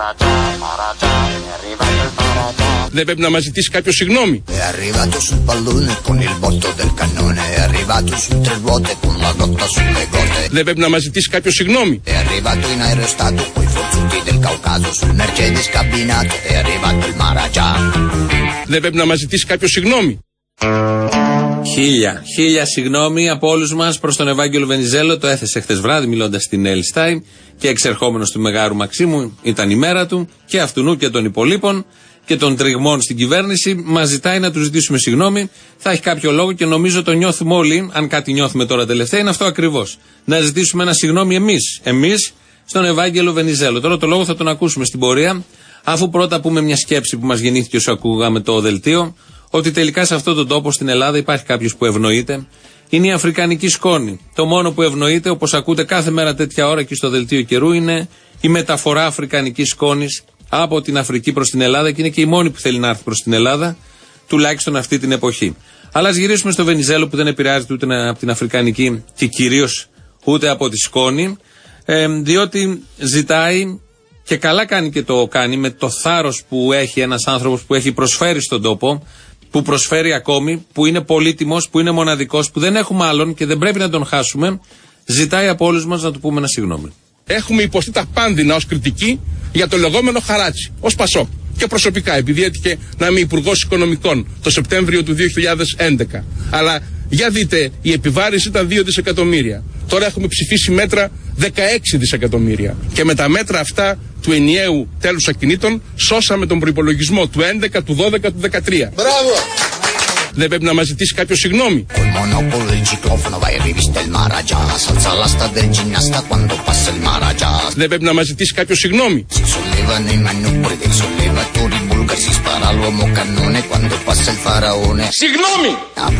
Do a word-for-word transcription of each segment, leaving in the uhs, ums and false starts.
Δεν πρέπει να μας ζητήσει κάποιο συγγνώμη. Δεν πρέπει να μας ζητήσει κάποιο συγγνώμη. Δεν πρέπει να μας ζητήσει κάποιο συγγνώμη. Χίλια, χίλια συγγνώμη από όλους μας προς τον Ευάγγελο Βενιζέλο. Το έθεσε χτες βράδυ μιλώντας στην Ελστάιν και εξερχόμενος του Μεγάρου Μαξίμου. Ήταν η μέρα του και αυτουνού και των υπολείπων και των τριγμών στην κυβέρνηση. Μας ζητάει να του ζητήσουμε συγγνώμη. Θα έχει κάποιο λόγο και νομίζω το νιώθουμε όλοι. Αν κάτι νιώθουμε τώρα τελευταία, είναι αυτό ακριβώς. Να ζητήσουμε ένα συγγνώμη εμείς. Εμείς στον Ευάγγελο Βενιζέλο. Τώρα το λόγο θα τον ακούσουμε στην πορεία, αφού πρώτα πούμε μια σκέψη που μας γεννήθηκε όσο ακούγαμε το δελτίο. Ότι τελικά σε αυτόν τον τόπο στην Ελλάδα υπάρχει κάποιος που ευνοείται. Είναι η αφρικανική σκόνη. Το μόνο που ευνοείται, όπως ακούτε κάθε μέρα τέτοια ώρα και στο δελτίο καιρού, είναι η μεταφορά αφρικανικής σκόνης από την Αφρική προς την Ελλάδα και είναι και η μόνη που θέλει να έρθει προς την Ελλάδα, τουλάχιστον αυτή την εποχή. Αλλά ας γυρίσουμε στο Βενιζέλο που δεν επηρεάζεται ούτε από την αφρικανική και κυρίως ούτε από τη σκόνη, ε, διότι ζητάει. Και καλά κάνει και το κάνει με το θάρρος που έχει ένας άνθρωπος που έχει προσφέρει στον τόπο, που προσφέρει ακόμη, που είναι πολύτιμος, που είναι μοναδικός, που δεν έχουμε άλλον και δεν πρέπει να τον χάσουμε. Ζητάει από όλους μας να του πούμε ένα συγγνώμη. Έχουμε υποστεί τα πάνδυνα ως κριτική για το λεγόμενο χαράτσι, ως Πασόκ. Και προσωπικά, επειδή έτυχε να είμαι υπουργός Οικονομικών το Σεπτέμβριο του δύο χιλιάδες έντεκα. Αλλά για δείτε, η επιβάρυνση ήταν δύο δισεκατομμύρια. Τώρα έχουμε ψηφίσει μέτρα δεκαέξι δισεκατομμύρια. Και με τα μέτρα αυτά του ενιαίου τέλους ακινήτων σώσαμε τον προϋπολογισμό του έντεκα, του δώδεκα, του δεκατρία. Μπράβο! Δεν πρέπει να μας ζητήσει κάποιο συγγνώμη. Δεν πρέπει να μας ζητήσει κάποιο συγγνώμη. Συγγνώμη!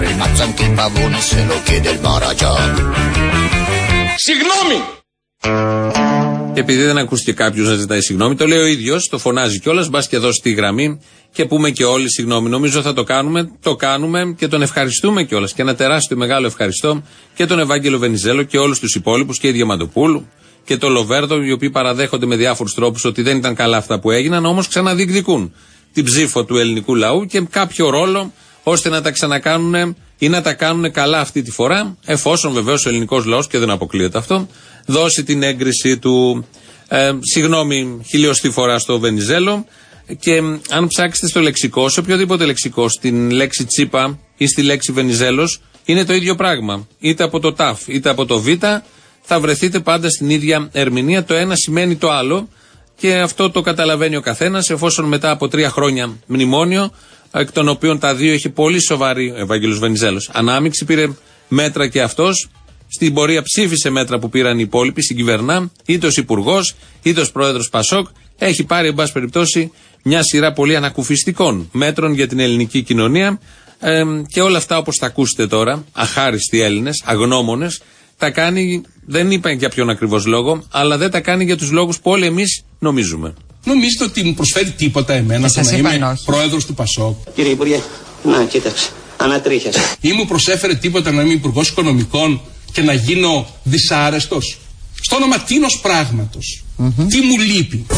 Συγγνώμη! Και επειδή δεν ακούστηκε κάποιος να ζητάει συγγνώμη, το λέει ο ίδιος, το φωνάζει κιόλας, μπας και δώσει τη γραμμή και πούμε και όλοι συγγνώμη. Νομίζω θα το κάνουμε, το κάνουμε και τον ευχαριστούμε κιόλας. Και ένα τεράστιο μεγάλο ευχαριστώ και τον Ευάγγελο Βενιζέλο και όλους τους υπόλοιπους και η Διαμαντοπούλου και το Λοβέρδο, οι οποίοι παραδέχονται με διάφορους τρόπους ότι δεν ήταν καλά αυτά που έγιναν, όμως ξαναδιεκδικούν την ψήφο του ελληνικού λαού και κάποιο ρόλο ώστε να τα ξανακάνουν ή να τα κάνουν καλά αυτή τη φορά, εφόσον βεβαίως ο ελληνικός λαός, και δεν αποκλείεται αυτό, δώσει την έγκριση του. Ε, συγγνώμη χιλιοστή φορά στο Βενιζέλο. Και αν ψάξετε στο λεξικό, σε οποιοδήποτε λεξικό, στην λέξη τσίπα ή στη λέξη Βενιζέλος, είναι το ίδιο πράγμα. Είτε από το ταφ είτε από το β, θα βρεθείτε πάντα στην ίδια ερμηνεία. Το ένα σημαίνει το άλλο και αυτό το καταλαβαίνει ο καθένας, εφόσον μετά από τρία χρόνια μνημόνιο, εκ των οποίων τα δύο έχει πολύ σοβαρή, ο Ευάγγελος Βενιζέλος, ανάμειξη, πήρε μέτρα και αυτός. Στην πορεία ψήφισε μέτρα που πήραν οι υπόλοιποι, συγκυβερνά, είτε ως υπουργός, είτε ως πρόεδρος Πασόκ. Έχει πάρει, εν πάση περιπτώσει, μια σειρά πολύ ανακουφιστικών μέτρων για την ελληνική κοινωνία. Ε, και όλα αυτά, όπως τα ακούσετε τώρα, αχάριστοι Έλληνες, αγνώμονες, τα κάνει, δεν είπαν για ποιον ακριβώς λόγο, αλλά δεν τα κάνει για τους λόγους που όλοι εμείς νομίζουμε. Νομίζετε ότι μου προσφέρει τίποτα εμένα το να είμαι όχι. πρόεδρος του Πασόκ? Κύριε Υπουργέ, να κοίταξε, ανατρίχιασε. Ή μου προσέφερε τίποτα να είμαι υπουργός Οικονομικών και να γίνω δυσάρεστος? Στο όνομα τίνος πράγματος. Mm-hmm. Τι μου λείπει?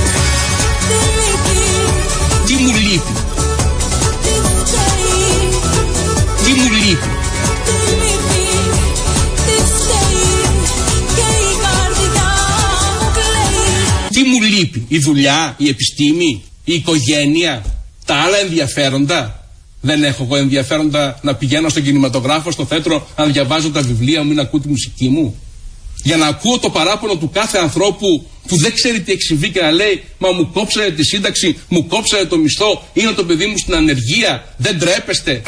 Τι μου λείπει? Τι μου λείπει? Τι μου λείπει? Η δουλειά, η επιστήμη, η οικογένεια, τα άλλα ενδιαφέροντα? Δεν έχω εγώ ενδιαφέροντα να πηγαίνω στον κινηματογράφο, στο θέατρο, να διαβάζω τα βιβλία μου ή να ακούω τη μουσική μου? Για να ακούω το παράπονο του κάθε ανθρώπου που δεν ξέρει τι έχει συμβεί και να λέει «Μα μου κόψανε τη σύνταξη, μου κόψανε το μισθό, είναι το παιδί μου στην ανεργία, δεν τρέπεστε».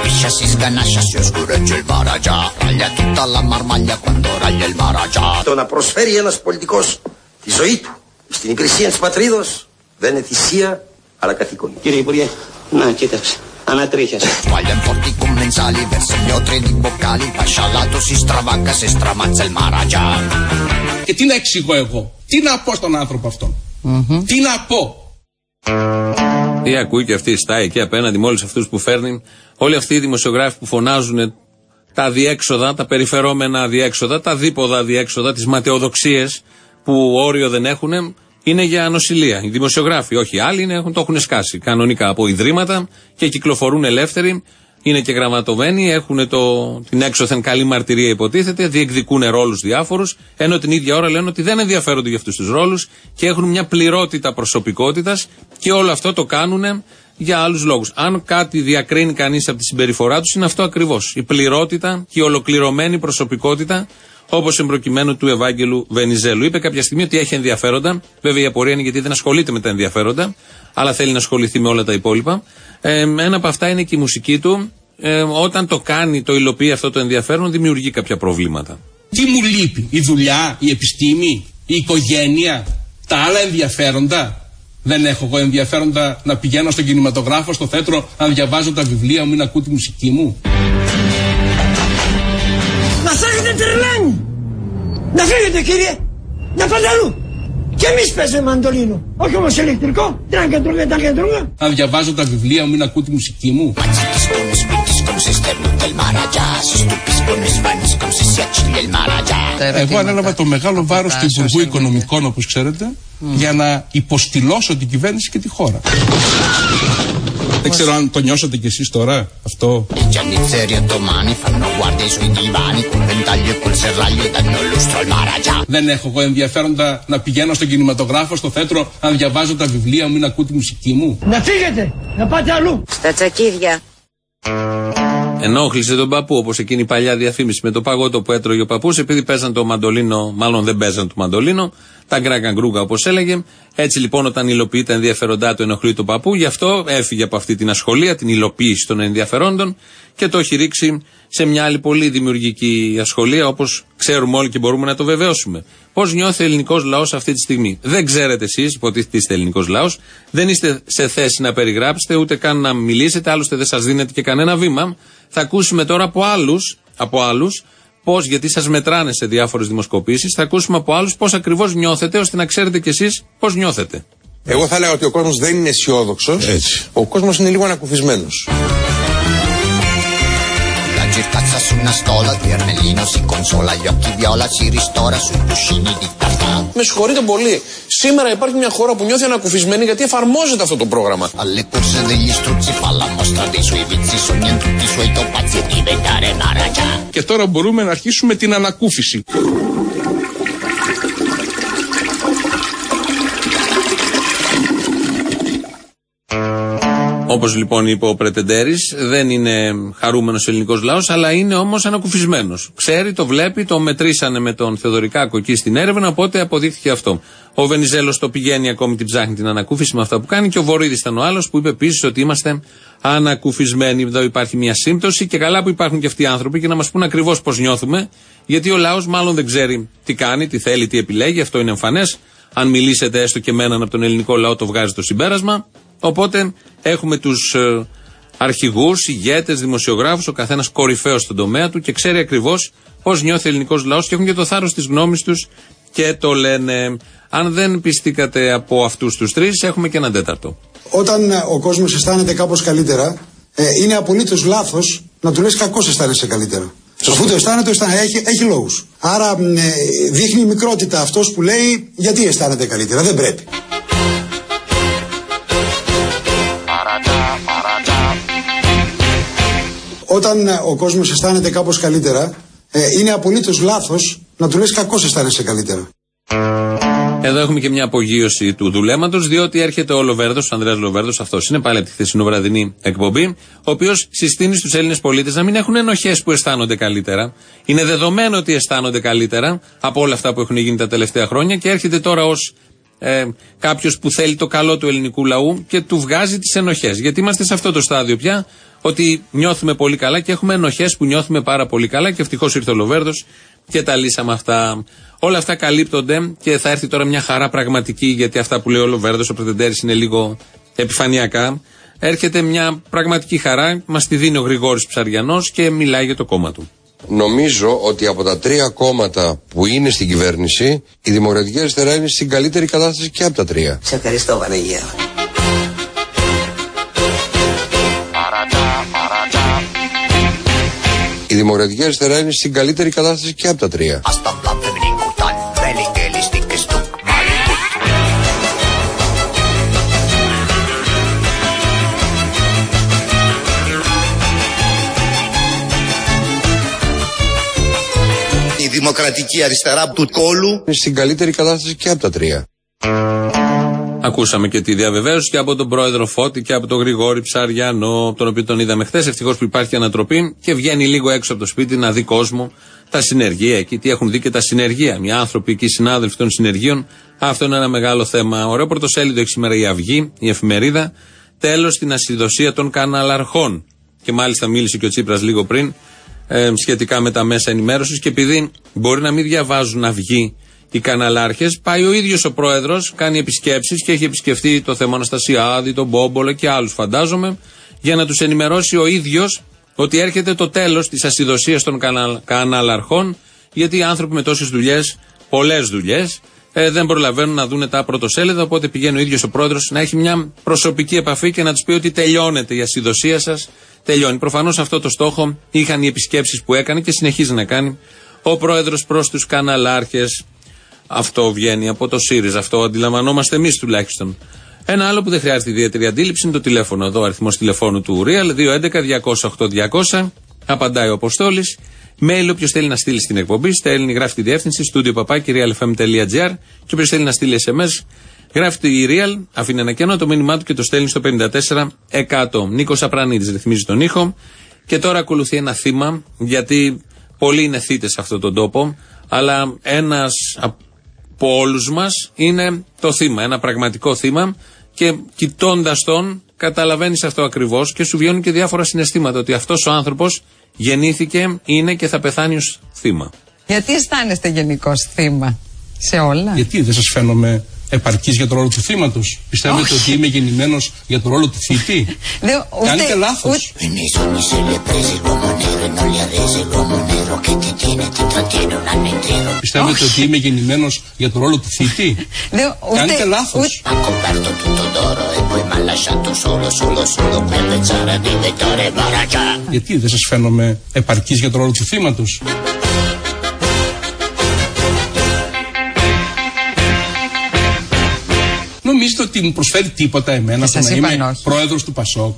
Το να προσφέρει ένας πολιτικός τη ζωή του στην υπηρεσία της πατρίδος δεν είναι θυσία, αλλά καθήκον. Κύριε Υπουργέ, να κοίταξε. Ανατρίχιασε. Και τι να εξηγώ εγώ? Τι να πω στον άνθρωπο αυτόν? Mm-hmm. Τι να πω? Τι ακούει και αυτή η στάη εκεί απέναντι με όλους αυτούς που φέρνει, όλοι αυτοί οι δημοσιογράφοι που φωνάζουν τα διέξοδα, τα περιφερόμενα διέξοδα, τα δίποδα διέξοδα, τις ματαιοδοξίες που όριο δεν έχουν, είναι για νοσηλεία. Οι δημοσιογράφοι, όχι άλλοι, είναι, το έχουν σκάσει κανονικά από ιδρύματα και κυκλοφορούν ελεύθεροι. Είναι και γραμματωμένοι, έχουν το, την έξωθεν καλή μαρτυρία, υποτίθεται, διεκδικούν ρόλους διάφορους, ενώ την ίδια ώρα λένε ότι δεν ενδιαφέρονται για αυτούς τους ρόλους και έχουν μια πληρότητα προσωπικότητας και όλο αυτό το κάνουν για άλλους λόγους. Αν κάτι διακρίνει κανείς από τη συμπεριφορά τους, είναι αυτό ακριβώς. Η πληρότητα και η ολοκληρωμένη προσωπικότητα, όπως εμπροκειμένου του Ευάγγελου Βενιζέλου. Είπε κάποια στιγμή ότι έχει ενδιαφέροντα. Βέβαια η απορία είναι γιατί δεν ασχολείται με τα ενδιαφέροντα, αλλά θέλει να ασχοληθεί με όλα τα υπόλοιπα. Ε, ένα από αυτά είναι και η μουσική του. Ε, όταν το κάνει, το υλοποιεί αυτό το ενδιαφέρον, δημιουργεί κάποια προβλήματα. Τι μου λείπει, η δουλειά, η επιστήμη, η οικογένεια, τα άλλα ενδιαφέροντα. Δεν έχω εγώ ενδιαφέροντα να πηγαίνω στον κινηματογράφο, στο θέατρο, να διαβάζω τα βιβλία μου ή να ακούω τη μουσική μου. Μας έχετε τρελάνει! Να φύγετε κύριε! Να πάτε αλλού! Και εμείς παίζουμε μαντολίνο! Όχι όμως ηλεκτρικό! Τραγκεντρούγκα, τραγκεντρούγκα! Να διαβάζω τα βιβλία μου ή να ακούω τη μουσική μου. Εγώ ανέλαβα το μεγάλο βάρος του Υπουργού Οικονομικών, όπως ξέρετε, mm. για να υποστηλώσω την κυβέρνηση και τη χώρα. Δεν ξέρω αν το νιώσατε κι εσείς τώρα αυτό. Δεν έχω εγώ ενδιαφέροντα να πηγαίνω στον κινηματογράφο, στο θέατρο, να διαβάζω τα βιβλία μου ή να ακούω τη μουσική μου. Να φύγετε, να πάτε αλλού. Στα τσακίδια. Ενόχλησε τον παππού, όπως εκείνη η παλιά διαφήμιση με το παγότο που έτρωγε ο παππούς, επειδή παίζαν το μαντολίνο, μάλλον δεν παίζαν το μαντολίνο, τα γκραγκαγκρούγκα όπως έλεγε. Έτσι λοιπόν, όταν υλοποιεί τα ενδιαφέροντά του, ενοχλεί τον παππού, γι' αυτό έφυγε από αυτή την ασχολία, την υλοποίηση των ενδιαφερόντων και το έχει ρίξει σε μια άλλη πολύ δημιουργική ασχολία, όπως ξέρουμε όλοι και μπορούμε να το βεβαιώσουμε. Πώς νιώθει ο ελληνικός λαός αυτή τη στιγμή? Δεν ξέρετε εσείς, υποτίθεται είστε ελληνικός λαός, δεν είστε σε θέση να περιγράψετε, ούτε καν να μιλήσετε, άλλωστε δεν σας δίνετε και κανένα βήμα. Θα ακούσουμε τώρα από άλλους, από άλλους πώς, γιατί σας μετράνε σε διάφορες δημοσκοπήσεις, θα ακούσουμε από άλλους πώς ακριβώς νιώθετε, ώστε να ξέρετε κι εσείς πώς νιώθετε. Εγώ θα λέγα ότι ο κόσμος δεν είναι αισιόδοξος, ο κόσμος είναι λίγο ανακουφισμένος. Με συγχωρείτε πολύ. Σήμερα υπάρχει μια χώρα που νιώθει ανακουφισμένη γιατί εφαρμόζεται αυτό το πρόγραμμα. Και τώρα μπορούμε να αρχίσουμε την ανακούφιση. Όπως λοιπόν είπε ο Πρετεντέρης, δεν είναι χαρούμενος ο ελληνικός λαός, αλλά είναι όμως ανακουφισμένος. Ξέρει, το βλέπει, το μετρήσανε με τον Θεοδωρικάκο εκεί στην έρευνα, οπότε αποδείχθηκε αυτό. Ο Βενιζέλος το πηγαίνει ακόμη, την ψάχνει την ανακούφιση με αυτά που κάνει, και ο Βορύδης ήταν ο άλλος που είπε επίσης ότι είμαστε ανακουφισμένοι. Εδώ υπάρχει μια σύμπτωση και καλά που υπάρχουν και αυτοί οι άνθρωποι και να μας πούν ακριβώς πώς νιώθουμε, γιατί ο λαός μάλλον δεν ξέρει τι κάνει, τι θέλει, τι επιλέγει, αυτό είναι εμφανές. Αν μιλήσετε έστω και με έναν από τον ελληνικό λαό, το βγάζει το συμπέρασμα. Οπότε έχουμε τους ε, αρχηγούς, ηγέτες, δημοσιογράφους, ο καθένας κορυφαίος στον τομέα του και ξέρει ακριβώς πώς νιώθει ο ελληνικός λαός και έχουν και το θάρρος της γνώμης τους και το λένε. Αν δεν πιστήκατε από αυτούς τους τρεις, έχουμε και έναν τέταρτο. Όταν ο κόσμος αισθάνεται κάπως καλύτερα, ε, είναι απολύτως λάθος να του λες κακώς αισθάνεσαι καλύτερα. Αφού το αισθάνεται, αισθάνεται έχει, έχει λόγους. Άρα ε, δείχνει μικρότητα αυτός που λέει γιατί αισθάνεται καλύτερα. Δεν πρέπει. Όταν ο κόσμος αισθάνεται κάπως καλύτερα, ε, είναι απολύτως λάθος να του λες κακώς αισθάνεσαι καλύτερα. Εδώ έχουμε και μια απογείωση του δουλέματος, διότι έρχεται ο Λοβέρδος, ο Ανδρέας Λοβέρδος, αυτός είναι πάλι από τη χθεσινοβραδινή εκπομπή, ο οποίος συστήνει στους Έλληνες πολίτες να μην έχουν ενοχές που αισθάνονται καλύτερα. Είναι δεδομένο ότι αισθάνονται καλύτερα από όλα αυτά που έχουν γίνει τα τελευταία χρόνια και έρχεται τώρα ως ε, κάποιος που θέλει το καλό του ελληνικού λαού και του βγάζει τις ενοχές. Γιατί είμαστε σε αυτό το στάδιο πια, ότι νιώθουμε πολύ καλά και έχουμε ενοχές που νιώθουμε πάρα πολύ καλά και ευτυχώς ήρθε ο Λοβέρδος και τα λύσαμε αυτά. Όλα αυτά καλύπτονται και θα έρθει τώρα μια χαρά πραγματική, γιατί αυτά που λέει ο Λοβέρδος, ο Πρετεντέρης, είναι λίγο επιφανειακά. Έρχεται μια πραγματική χαρά, μας τη δίνει ο Γρηγόρης Ψαριανός και μιλάει για το κόμμα του. Νομίζω ότι από τα τρία κόμματα που είναι στην κυβέρνηση, η Δημοκρατική Αριστερά είναι στην καλύτερη κατάσταση και από τα τρία. Σε ευχαριστώ, Βανεγέρο. Η Δημοκρατική Αριστερά είναι στην καλύτερη κατάσταση και από τα τρία. δημοκρατική αριστερά του κόλου είναι στην καλύτερη κατάσταση και από τα τρία. Ακούσαμε και τη διαβεβαίωση και από τον πρόεδρο Φώτη και από τον Γρηγόρη Ψαριανό, τον οποίο τον είδαμε χθες. Ευτυχώς που υπάρχει ανατροπή και βγαίνει λίγο έξω από το σπίτι να δει κόσμο τα συνεργεία εκεί. Τι έχουν δει και τα συνεργεία. Μια άνθρωποι εκεί, συνάδελφοι των συνεργείων. Αυτό είναι ένα μεγάλο θέμα. Ωραίο πρωτοσέλιδο έχει σήμερα η Αυγή, η εφημερίδα. Τέλος στην ασυδοσία των καναλαρχών. Και μάλιστα μίλησε και ο Τσίπρας λίγο πριν ε, σχετικά με τα μέσα ενημέρωσης. Και επειδή μπορεί να μην διαβάζουν Αυγή οι καναλάρχες, πάει ο ίδιος ο πρόεδρος, κάνει επισκέψεις και έχει επισκεφτεί το θέμα Αναστασιάδη, τον Μπόμπολο και άλλους φαντάζομαι, για να τους ενημερώσει ο ίδιος ότι έρχεται το τέλος της ασυδοσίας των κανα, καναλαρχών, γιατί οι άνθρωποι με τόσες δουλειές, πολλές δουλειές, ε, δεν προλαβαίνουν να δουν τα πρωτοσέλιδα, οπότε πηγαίνει ο ίδιος ο πρόεδρος να έχει μια προσωπική επαφή και να τους πει ότι τελειώνεται η ασυδοσία σας, τελειώνει. Προφανώς αυτό το στόχο είχαν οι επισκέψεις που έκανε και συνεχίζει να κάνει ο πρόεδρος προς τους καναλάρχες. Αυτό βγαίνει από το ΣΥΡΙΖΑ, αυτό αντιλαμβανόμαστε εμείς τουλάχιστον. Ένα άλλο που δεν χρειάζεται ιδιαίτερη αντίληψη είναι το τηλέφωνο εδώ, αριθμός τηλεφώνου του Real, δύο έντεκα διακόσια οκτώ διακόσια, απαντάει ο Αποστόλης. Mail, όποιος θέλει να στείλει στην εκπομπή, στέλνει, γράφει τη διεύθυνση studio παπάκι realfm.gr, και όποιος θέλει να στείλει ες εμ ες, γράφει τη Real, αφήνει ένα κενό, το μήνυμά του και το στέλνει στο πενήντα τέσσερα εκατό. Νίκος Απρανίδης ρυθμίζει τον ήχο. Και τώρα ακολουθεί ένα θύμα, γιατί πολλοί είναι θύτες σε αυτόν τον τόπο, αλλά ένας από όλους μας είναι το θύμα, ένα πραγματικό θύμα, και κοιτώντας τον καταλαβαίνεις αυτό ακριβώς και σου βγαίνουν και διάφορα συναισθήματα ότι αυτός ο άνθρωπος γεννήθηκε, είναι και θα πεθάνει ως θύμα. Γιατί αισθάνεστε γενικώς θύμα σε όλα? Γιατί δεν σας φαίνομαι επαρκής για το ρόλο του θύματος? Πιστεύετε Όχι. ότι είμαι γεννημένος για το ρόλο του θήτη? Κάνετε λάθος. Πιστεύετε ότι είμαι γεννημένος για το ρόλο του θήτη? Κάνετε λάθος. Γιατί δεν σας φαίνομαι επαρκής για το ρόλο του θύματος? Νομίζετε ότι μου προσφέρει τίποτα εμένα το να είμαι όχι. πρόεδρος του Πασόκ?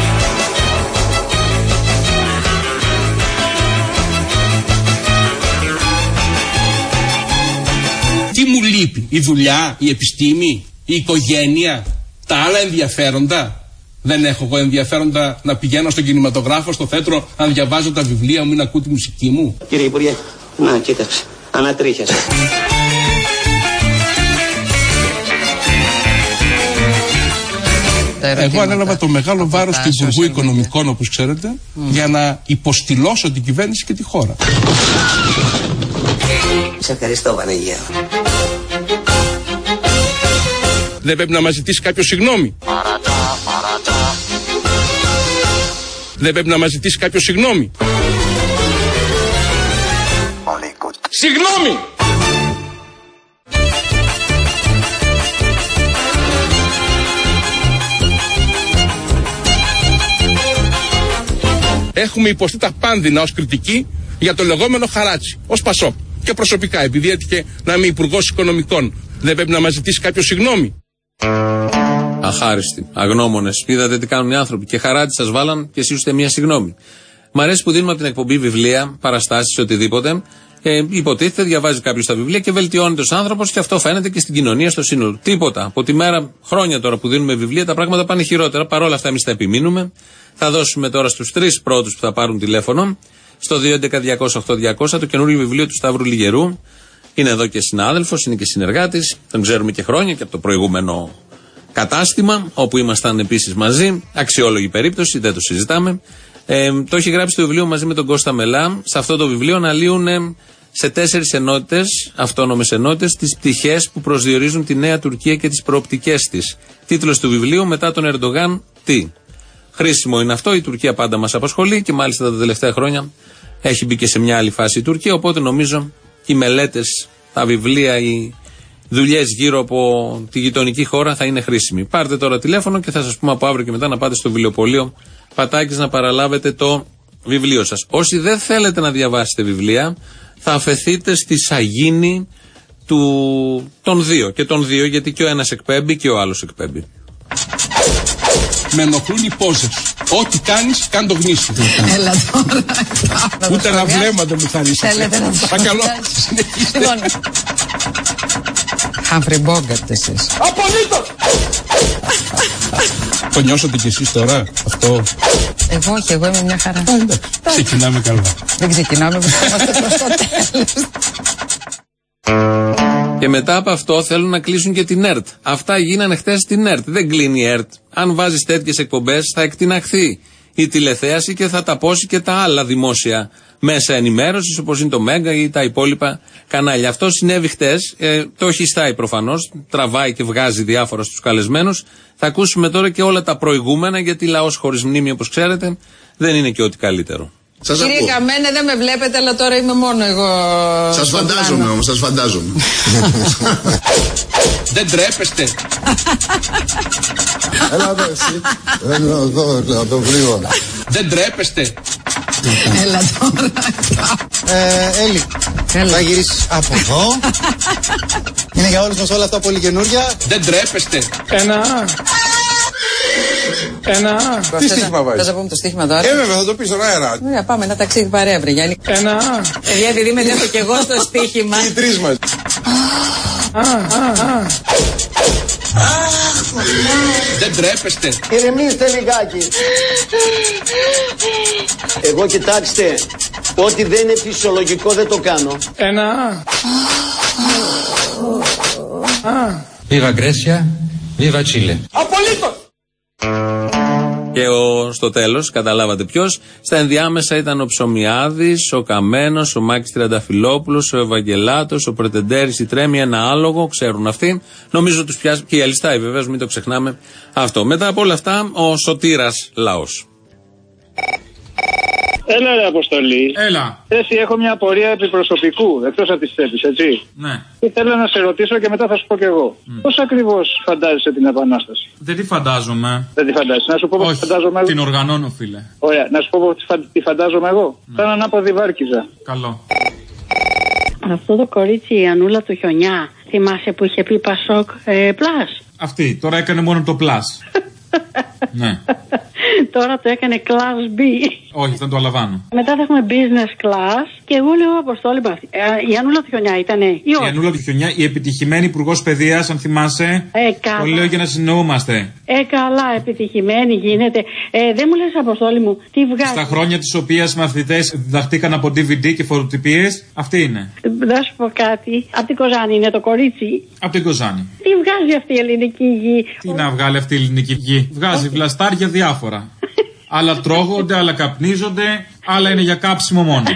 Τι μου λείπει? Η δουλειά, η επιστήμη, η οικογένεια, τα άλλα ενδιαφέροντα? Δεν έχω εγώ ενδιαφέροντα να πηγαίνω στον κινηματογράφο, στο θέατρο, να διαβάζω τα βιβλία μου ή να ακούω τη μουσική μου? Κύριε Υπουργέ, να κοίταξε, ανατρίχιασε. Εγώ ανέλαβα το μεγάλο βάρος του Υπουργού Οικονομικών, όπως ξέρετε, mm. για να υποστηλώσω την κυβέρνηση και τη χώρα. Σε ευχαριστώ, Παναγία. Δεν πρέπει να μας ζητήσει κάποιο συγγνώμη? Δεν πρέπει να μας ζητήσει κάποιο συγγνώμη? Συγγνώμη! Έχουμε υποστεί τα πάνδυνα ως κριτική για το λεγόμενο χαράτσι, ως Πασόκ. Και προσωπικά, επειδή έτυχε να είμαι υπουργός Οικονομικών, δεν πρέπει να μας ζητήσει κάποιο συγγνώμη? Αχάριστοι, αγνώμονες. Είδατε τι κάνουν οι άνθρωποι. Και χαράτσι σας βάλαν και εσείς ούτε μία συγγνώμη. Μ' αρέσει που δίνουμε από την εκπομπή βιβλία, παραστάσεις, οτιδήποτε. Ε, υποτίθεται, διαβάζει κάποιος τα βιβλία και βελτιώνεται ως άνθρωπος, και αυτό φαίνεται και στην κοινωνία στο σύνολο. Τίποτα. Από τη μέρα, χρόνια τώρα που δίνουμε βιβλία, τα πράγματα πάνε χειρότερα. Παρ' όλα αυτά, εμείς θα επιμείνουμε. Θα δώσουμε τώρα στους τρεις πρώτους που θα πάρουν τηλέφωνο, στο δύο έντεκα διακόσια οκτώ διακόσια, το καινούργιο βιβλίο του Σταύρου Λιγερού. Είναι εδώ και συνάδελφος, είναι και συνεργάτης. Τον ξέρουμε και χρόνια και από το προηγούμενο κατάστημα, όπου ήμασταν επίσης μαζί. Αξιόλογη περίπτωση, δεν το συζητάμε. Ε, το έχει γράψει το βιβλίο μαζί με τον Κώστα Μελά. Σε αυτό το βιβλίο αναλύουν σε τέσσερις ενότητες, αυτόνομες ενότητες, τις πτυχές που προσδιορίζουν τη νέα Τουρκία και τις προοπτικές της. Τίτλος του βιβλίου: Μετά τον Ερντογάν, τι? Χρήσιμο είναι αυτό. Η Τουρκία πάντα μας απασχολεί και μάλιστα τα τελευταία χρόνια έχει μπει και σε μια άλλη φάση η Τουρκία. Οπότε νομίζω οι μελέτες, τα βιβλία, οι δουλειές γύρω από τη γειτονική χώρα θα είναι χρήσιμοι. Πάρτε τώρα τηλέφωνο και θα σας πούμε από αύριο και μετά να πάτε στο βιβλιοπωλείο Πατάκης να παραλάβετε το βιβλίο σας. Όσοι δεν θέλετε να διαβάσετε βιβλία, θα αφεθείτε στη σαγίνη του... των δύο. Και των δύο, γιατί και ο ένας εκπέμπει και ο άλλος εκπέμπει. Με ενοχλούν οι πόζες. Ό,τι κάνεις, κάν το γνήσιο. Έλα τώρα. Ούτε ένα βλέμμα δεν μου θα ρίξετε. Θέλετε να το παρακαλώ, συνεχίστε. Χάμφρι Μπόγκαρτ εσείς. Απολύτως! Το νιώσατε κι εσείς τώρα, αυτό? Εγώ όχι, εγώ είμαι μια χαρά. Ξεκινάμε καλά. Δεν ξεκινάμε, βρισκόμαστε προς το τέλος. Και μετά από αυτό θέλουν να κλείσουν και την ΕΡΤ. Αυτά γίνανε χτες στην ΕΡΤ. Δεν κλείνει η ΕΡΤ. Αν βάζεις τέτοιες εκπομπές θα εκτιναχθεί η τηλεθέαση και θα ταπώσει και τα άλλα δημόσια μέσα ενημέρωσης όπως είναι το Μέγκα ή τα υπόλοιπα κανάλια. Αυτό συνέβη χτες. Ε, το χιστάει προφανώς. Τραβάει και βγάζει διάφορα στους καλεσμένους. Θα ακούσουμε τώρα και όλα τα προηγούμενα, γιατί λαός χωρίς μνήμη, όπως ξέρετε, δεν είναι και ό,τι καλύτερο. Σας Κύριε ακούω. Καμένε, δεν με βλέπετε, αλλά τώρα είμαι μόνο εγώ. Σας φαντάζομαι όμως, σας φαντάζομαι. Δεν τρέπεστε? Έλα εδώ εσύ. Έλα εδώ, από το γρήγορα. Δεν τρέπεστε? Έλα τώρα. Ε, Έλλη, θα γυρίσεις από εδώ. Είναι για όλους μας όλα αυτά πολύ καινούργια. Δεν τρέπεστε? Ένα... Ένα... Τι στοίχημα βάζεις? Θα το πούμε το στοίχημα τώρα. Ε, βέβαια, θα το πεις στον αέρα. Ωραία, πάμε ένα ταξίδι παρέα, βρε Γιάννη. Ένα... Παιδιά, επειδή μετέχω κι εγώ στο στοίχημα. Οι τρεις μας. Δεν τρέπεστε? Ηρεμήστε λιγάκι. Εγώ κοιτάξτε, ό,τι δεν είναι φυσιολογικό δεν το κάνω. Ένα... Viva Grecia, viva Chile. Απολύτως! Και ο, στο τέλος, καταλάβατε ποιος, στα ενδιάμεσα ήταν ο Ψωμιάδης, ο Καμένος, ο Μάκης Τριανταφυλόπουλος, ο Ευαγγελάτος, ο Πρετεντέρης, η Τρέμη, ένα άλογο, ξέρουν αυτοί. Νομίζω τους πιάσει και η Αλιστάη, βεβαίως, μην το ξεχνάμε αυτό. Μετά από όλα αυτά, ο Σωτήρας Λαός. Έλα ρε Αποστολή. Έλα. Εσύ έχω μια απορία επιπροσωπικού, εκτός από τις θέτεις, έτσι. Ναι. Και θέλω να σε ρωτήσω και μετά θα σου πω κι εγώ. Mm. Πώς ακριβώς φαντάζεσαι την Επανάσταση? Δεν τη φαντάζομαι. Δεν τη φαντάζεσαι. Να σου πω πώς φαντάζομαι εγώ. Την οργανώνω, φίλε. Ωραία. Να σου πω πώς τη φαντάζομαι εγώ. Mm. Σαν ανάποδη βάρκιζα. Καλό. Αυτό το κορίτσι η Ανούλα του Χιονιά, θυμάσαι που είχε πει Πασόκ ε, Πλάς? Αυτή, τώρα έκανε μόνο το Πλάς. Ναι. Τώρα το έκανε Class B. Όχι, θα το αλαμβάνω. Μετά θα έχουμε business class. Και εγώ λέω Αποστόλη μα. Ε, η Ανούλα του Χιονιά ήτανε ή όχι? Η Ανούλα του Χιονιά, η επιτυχημένη υπουργός παιδείας, αν θυμάσαι. Ε, καλά. Το λέω για να συνεννοούμαστε. Ε, καλά, επιτυχημένη γίνεται. Ε, δεν μου λες, Αποστόλη μου, τι βγάζει? Στα χρόνια της οποίας μαθητές διδαχτήκαν από ντι βι ντι και φωτοτυπίες, αυτή είναι. Να σου πω κάτι. Από την Κοζάνη είναι το κορίτσι. Από την Κοζάνη. Τι βγάζει αυτή η ελληνική γη? Τι να βγάλει αυτή η ελληνική γη? Βγάζει βλαστάρια διάφορα. Άλλα τρώγονται, άλλα καπνίζονται, άλλα είναι για κάψιμο μόνο.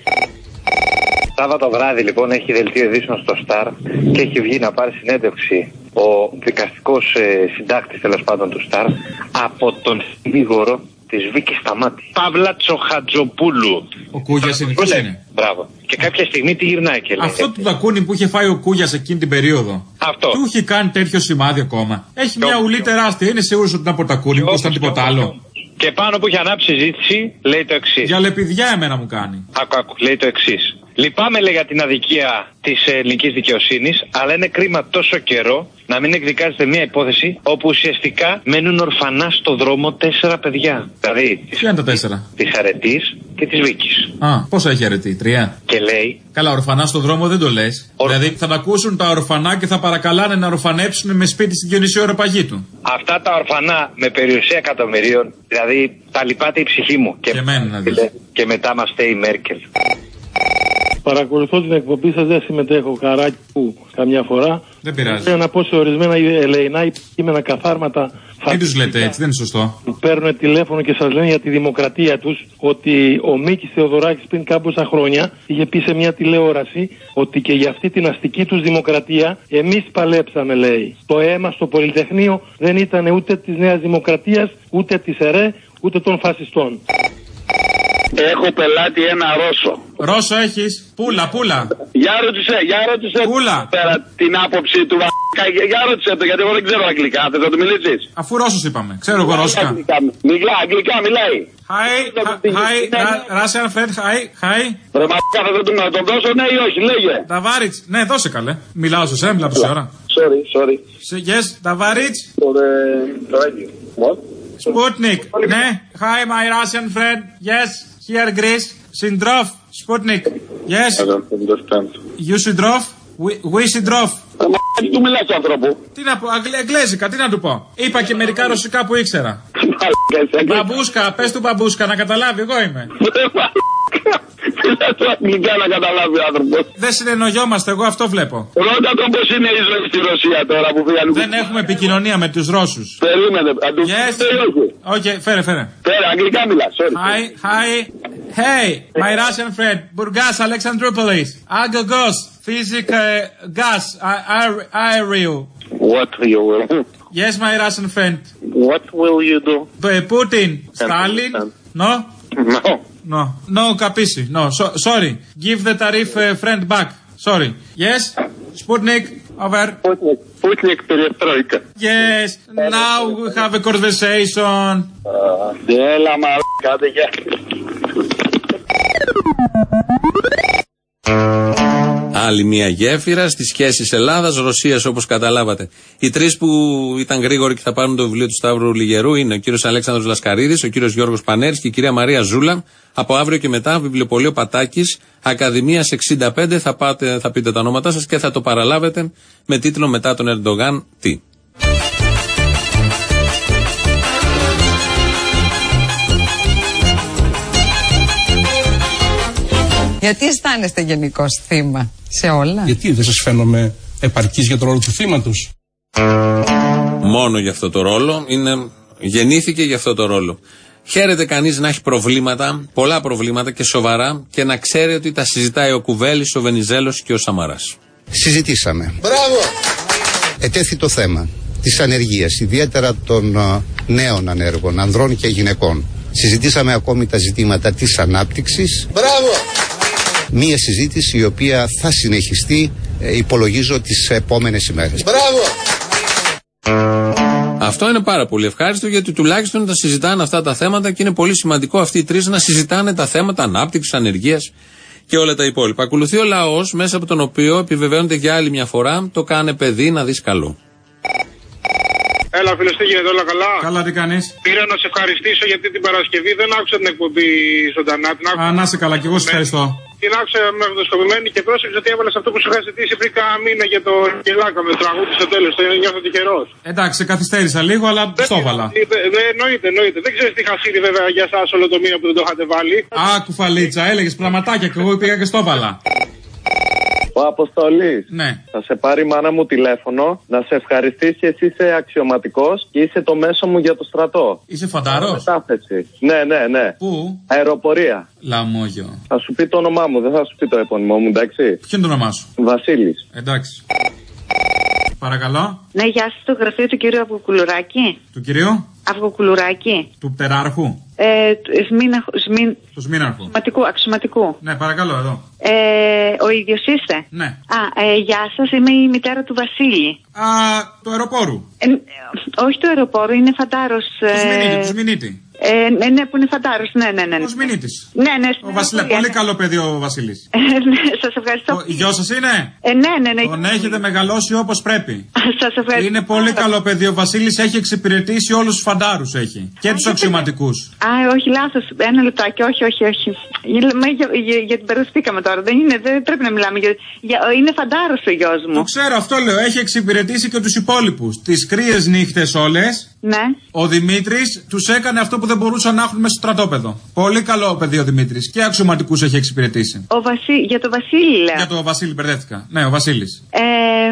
Σάββατο βράδυ λοιπόν έχει δελτίο ειδήσεων στο Σταρ και έχει βγει να πάρει συνέντευξη ο δικαστικός ε, συντάκτης τέλος πάντων του Σταρ από τον συνήγορο της Βίκης Σταμάτη, Παύλα Τσοχατζοπούλου. Ο Κούγιας είναι, ποιος είναι? Μπράβο. Και κάποια στιγμή τι γυρνάει και λέει. Αυτό το τακούνι που είχε φάει ο Κούγιας εκείνη την περίοδο. Αυτό. Του είχε κάνει τέτοιο σημάδι ακόμα. Έχει μια ουλή τεράστια. Είναι σίγουρος ότι ήταν από τακούνι, μήπως ήταν τίποτα άλλο? Και πάνω που είχε ανάψει συζήτηση λέει το εξής. Για λεπιδιά εμένα μου κάνει. Άκου, άκου, λέει το εξής. Λυπάμαι λέει για την αδικία της ελληνικής δικαιοσύνης, αλλά είναι κρίμα τόσο καιρό να μην εκδικάζεται μια υπόθεση όπου ουσιαστικά μένουν ορφανά στο δρόμο τέσσερα παιδιά. Δηλαδή. Ποια είναι τα τέσσερα? Της Αρετής και της Βίκης. Α, πόσα έχει Αρετή, τρία? Και λέει. Καλά, ορφανά στο δρόμο δεν το λες. Ορ... Δηλαδή θα τα ακούσουν τα ορφανά και θα παρακαλάνε να ορφανέψουν με σπίτι στην Διονυσίου Αεροπαγήτου. Αυτά τα ορφανά με περιουσία εκατομμυρίων, δηλαδή τα λυπάται η ψυχή μου. Και, και, να δεις. Και μετά μας φταίει η Μέρκελ. Παρακολουθώ την εκπομπή σας, δεν συμμετέχω καράκι που καμιά φορά. Δεν πειράζει. Θέλω να πω σε ορισμένα ελεηνά υποκείμενα καθάρματα. Δεν τους λέτε έτσι, δεν είναι σωστό. Παίρνουν τηλέφωνο και σας λένε για τη δημοκρατία τους ότι ο Μίκης Θεοδωράκης πριν κάμποσα χρόνια είχε πει σε μια τηλεόραση ότι και για αυτή την αστική τους δημοκρατία εμείς παλέψαμε, λέει. Το αίμα στο Πολυτεχνείο δεν ήταν ούτε της Νέας Δημοκρατίας, ούτε της ΕΡΕ, ούτε των φασιστών. Έχω πελάτη ένα Ρώσο. Ρώσο έχεις? Πούλα, πούλα. Για ρώτησε, για ρώτησε. Πούλα. Πέρα την άποψη του βα***κα. Για ρώτησε το, γιατί εγώ δεν ξέρω αγγλικά. Θες να του μιλήσεις? Αφού Ρώσος είπαμε. Ξέρω εγώ ρώσικα. Μιλά, αγγλικά μιλάει. Hi, hi, Russian friend, hi, hi. Ρε μ***κα, θα τον δώσω, ναι ή όχι, λέγε. Ταβάριτς, ναι, δώσε καλέ. Μιλάω σε σένα, μιλάω τόση ώρα. Sorry, sorry. Yes, Ταβάριτς. For the radio. What? Sputnik. Ναι. Hi, my Russian friend. Yes, here Greece. Συντρόφ. Sputnik. Yes. I don't understand. You συντρόφ. We συντρόφ. Τι του μιλάς του ανθρώπου? Τι να πω, αγγλ, εγγλέζικα, τι να του πω. Είπα και μερικά ρωσικά που ήξερα. Μπαμπούσκα, πες του μπαμπούσκα να καταλάβει, εγώ είμαι. Δεν το αγγλικά να καταλάβει ο άνθρωπος. Δεν συνεννοιόμαστε, εγώ αυτό βλέπω. Ρώτα τον πώς είναι η ζωή στη Ρωσία τώρα που πήγαν. Δεν έχουμε επικοινωνία με τους Ρώσους. Περίμενε, αν του yes. Okay, φέρε, φέρε. Φέρε, αγγλικά μιλά, sorry. Hi, hi. Hey, my Russian friend, Burgas, Alexandroupolis, Agogos, Physic, uh, gas, aerial. What you will? Yes, my Russian friend. What will you do? Putin, Stalin, no? No. No, no, capisci, no, so, sorry. Give the tariff uh, friend back, sorry. Yes, Sputnik, over. Sputnik, Sputnik, perestroika. Yes, now we have a conversation. Έλα, μαλάκα, για. Άλλη μια γέφυρα στις σχέσεις Ελλάδας-Ρωσίας, όπως καταλάβατε. Οι τρεις που ήταν γρήγοροι και θα πάρουν το βιβλίο του Σταύρου Λιγερού είναι ο κύριος Αλέξανδρος Λασκαρίδης, ο κύριος Γιώργος Πανέρης και η κυρία Μαρία Ζούλα. Από αύριο και μετά, βιβλιοπωλείο Πατάκης, Ακαδημίας εξήντα πέντε, θα, πάτε, θα πείτε τα ονόματά σας και θα το παραλάβετε με τίτλο «Μετά τον Ερντογάν τι». Γιατί αισθάνεστε γενικώς θύμα σε όλα? Γιατί δεν σας φαίνομαι επαρκής για το ρόλο του θύματος? Μόνο για αυτό το ρόλο. Είναι, γεννήθηκε για αυτό το ρόλο. Χαίρεται κανείς να έχει προβλήματα, πολλά προβλήματα και σοβαρά, και να ξέρει ότι τα συζητάει ο Κουβέλης, ο Βενιζέλος και ο Σαμαράς. Συζητήσαμε. Μπράβο! Ετέθη το θέμα της ανεργίας, ιδιαίτερα των uh, νέων ανέργων, ανδρών και γυναικών. Συζητήσαμε ακόμη τα ζητήματα της ανάπτυξης. Μπράβο! Μία συζήτηση η οποία θα συνεχιστεί, ε, υπολογίζω, τις επόμενες ημέρες. Μπράβο! Αυτό είναι πάρα πολύ ευχάριστο, γιατί τουλάχιστον τα συζητάνε αυτά τα θέματα και είναι πολύ σημαντικό αυτοί οι τρεις να συζητάνε τα θέματα ανάπτυξης, ανεργίας και όλα τα υπόλοιπα. Ακολουθεί ο λαός, μέσα από τον οποίο επιβεβαιώνεται για άλλη μια φορά το «κάνε παιδί να δεις καλό». Έλα, φίλε, τι γίνεται, όλα καλά? Καλά, τι κάνεις? Πήρα να σε ευχαριστήσω γιατί την Παρασκευή δεν άκουσα την εκπομπή ζωντανά. Α, να είσαι καλά, και εγώ σε ευχαριστώ. Την άκουσα μεγαλοσκοπημένη και πρόσεξα ότι έβαλε αυτό που σου είχα ζητήσει πριν κάνα μήνα για το Κελάκα με τραγούδι στο τέλος. Το νιώθω τυχερός. Εντάξει, καθυστέρησα λίγο, αλλά στο έβαλα. Εννοείται, εννοείται. Δεν ξέρεις τι είχα στείλει βέβαια για εσάς όλο το μήνα που δεν το είχατε βάλει. Α, κουφαλίτσα, έλεγες πραγματάκια και εγώ πήγα και στο έβαλα. Ο Αποστολής, ναι. Θα σε πάρει η μάνα μου τηλέφωνο να σε ευχαριστήσει. Εσύ είσαι αξιωματικός και είσαι το μέσο μου για το στρατό. Είσαι φαντάρος? Μετάθεση. Ναι, ναι, ναι. Πού? Αεροπορία. Λαμόγιο. Θα σου πει το όνομά μου, δεν θα σου πει το επώνυμό μου, εντάξει. Ποιο είναι το όνομά σου? Βασίλης. Εντάξει. Παρακαλώ. Ναι, γεια σας, στο γραφείο του κυρίου Αυγοκουλουράκη. Του κυρίου? Αυγοκουλουράκη. Του πτεράρχου? Ε, σμίνα, σμίν... Του Σμίναρχου. Αξιωματικού, αξιωματικού. Ναι, παρακαλώ, εδώ. Ε, ο ίδιος είστε? Ναι. Α, ε, γεια σας, είμαι η μητέρα του Βασίλη. Α, του αεροπόρου. Ε, όχι του αεροπόρου, είναι φαντάρος. Του ε... Σμινίτη, του Σμινίτη. Ε, ναι, ναι, που είναι φαντάρος, ναι, ναι, ναι. Ο Σμινίτης. Ναι, ναι, ο Βασίλη, πολύ καλό παιδί ο Βασίλης. Ε, ναι, σας ευχαριστώ. Ο γιο σας είναι? Ε, ναι, ναι, ναι. Τον έχετε μεγαλώσει όπως πρέπει. Σας ευχαριστώ. Είναι πολύ καλό παιδί. Ο Βασίλης έχει εξυπηρετήσει όλους τους φαντάρους, έχει. Και τους αξιωματικούς. Α, όχι, λάθος. Ένα λεπτάκι, όχι, όχι, όχι. Για, για, για, για την μπερδευτήκαμε τώρα. Δεν, είναι, δεν πρέπει να μιλάμε. Για, για, είναι φαντάρος ο γιος μου. Το ξέρω, αυτό λέω. Έχει εξυπηρετήσει και τους υπόλοιπους. Τις κρύες νύχτες όλες. Ναι. Ο Δημήτρης τους έκανε αυτό που δεν μπορούσαν να έχουν μέσα στο στρατόπεδο. Πολύ καλό παιδί ο Δημήτρης. Και αξιωματικούς έχει εξυπηρετήσει. Ο Βασί... Για το Βασίλη, λέω. Για το Βασίλη, μπερδεύτηκα. Ναι, ο Βασίλης. Ε,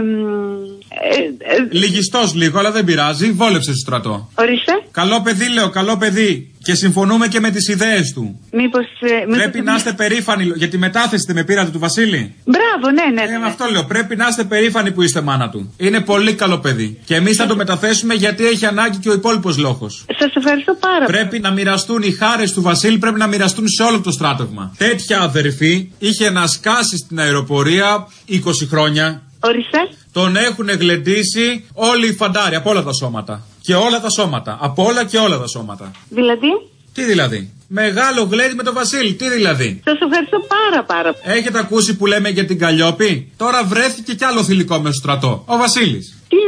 ε, ε, Λυγιστός λίγο, αλλά δεν πειράζει. Βόλεψε στο στρατό. Ορίστε. Καλό παιδί, λέω, καλό παιδί. Και συμφωνούμε και με τις ιδέες του. Μήπως. Ε, μήπως πρέπει να είστε περήφανοι. Για τη μετάθεση με πήρατε του Βασίλη. Μπράβο, ναι, ναι. ναι. Ε, με αυτό λέω. Πρέπει να είστε περήφανοι που είστε μάνα του. Είναι πολύ καλό παιδί. Και εμείς θα το μεταθέσουμε γιατί έχει ανάγκη και ο υπόλοιπος λόγος. Σας ευχαριστώ πάρα πολύ. Πρέπει να μοιραστούν οι χάρες του Βασίλη, πρέπει να μοιραστούν σε όλο το στράτευμα. Τέτοια αδερφή είχε να σκάσει στην αεροπορία είκοσι χρόνια. Ορίστε. Τον έχουν γλεντήσει όλοι οι φαντάροι από όλα τα σώματα. Και όλα τα σώματα. Από όλα και όλα τα σώματα. Δηλαδή? Τι δηλαδή? Μεγάλο γλέντι με τον Βασίλη. Τι δηλαδή? Σας ευχαριστώ πάρα πάρα. Έχετε ακούσει που λέμε για την Καλλιόπη? Τώρα βρέθηκε κι άλλο θηλυκό μέσα στο στρατό. Ο Βασίλης. Τι